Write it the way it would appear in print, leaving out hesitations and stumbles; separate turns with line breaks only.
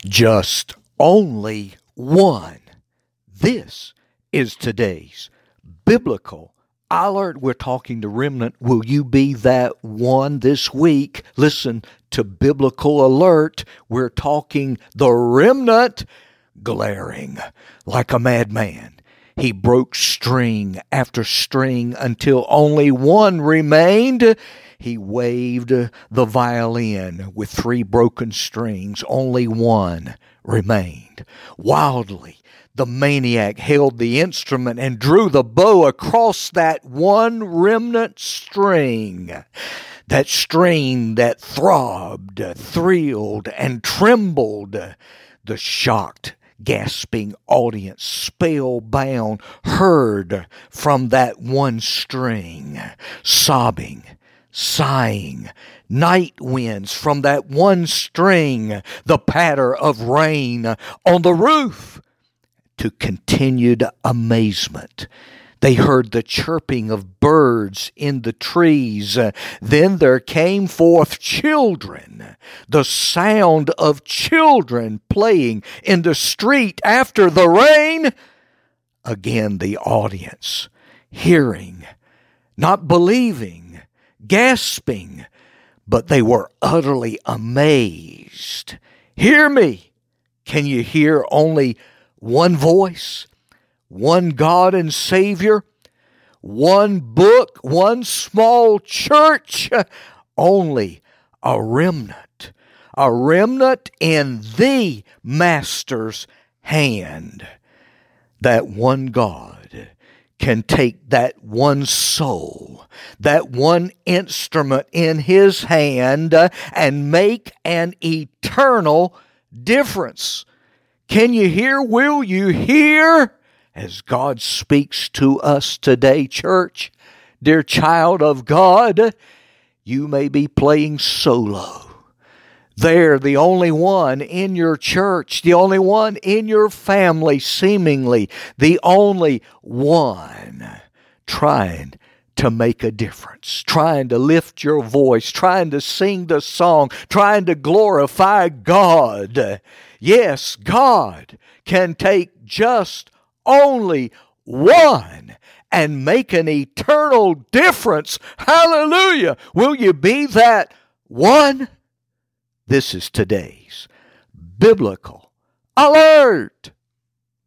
Just only one. This is today's biblical alert. We're talking to Remnant. Will you be that one this week? Listen to Biblical Alert. We're talking the remnant glaring like a madman. He broke string after string until only one remained. He waved the violin with 3 broken strings. Only one remained. Wildly, the maniac held the instrument and drew the bow across that one remnant string. That string that throbbed, thrilled, and trembled. The shocked, gasping audience, spellbound, heard from that one string, sobbing, sighing, night winds from that one string, the patter of rain on the roof. To continued amazement, they heard the chirping of birds in the trees. Then there came forth children, the sound of children playing in the street after the rain. Again the audience, hearing, not believing, gasping, but they were utterly amazed. Hear me! Can you hear only one voice? One God and Savior, one book, one small church, only a remnant in the Master's hand. That one God can take that one soul, that one instrument in His hand, and make an eternal difference. Can you hear? Will you hear? As God speaks to us today, church, dear child of God, you may be playing solo. They're the only one in your church, the only one in your family, seemingly the only one trying to make a difference, trying to lift your voice, trying to sing the song, trying to glorify God. Yes, God can take just only one and make an eternal difference. Hallelujah! Will you be that one? This is today's Biblical Alert.